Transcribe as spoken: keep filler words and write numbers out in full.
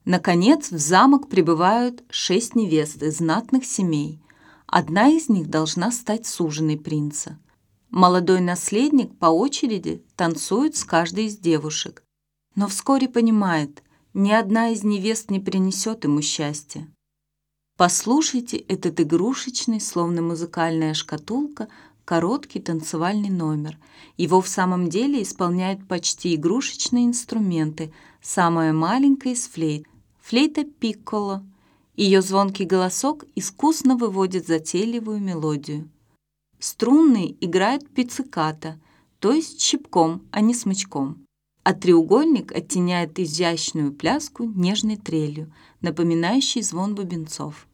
Наконец, в замок прибывают шесть невест из знатных семей. Одна из них должна стать суженой принца. Молодой наследник по очереди танцует с каждой из девушек, но вскоре понимает, ни одна из невест не принесет ему счастья. Послушайте этот игрушечный, словно музыкальная шкатулка, короткий танцевальный номер. Его в самом деле исполняют почти игрушечные инструменты, самая маленькая из флейт – флейта пикколо. Ее звонкий голосок искусно выводит затейливую мелодию. Струнный играет пиццикато, то есть щипком, а не смычком. А треугольник оттеняет изящную пляску нежной трелью, напоминающей звон бубенцов.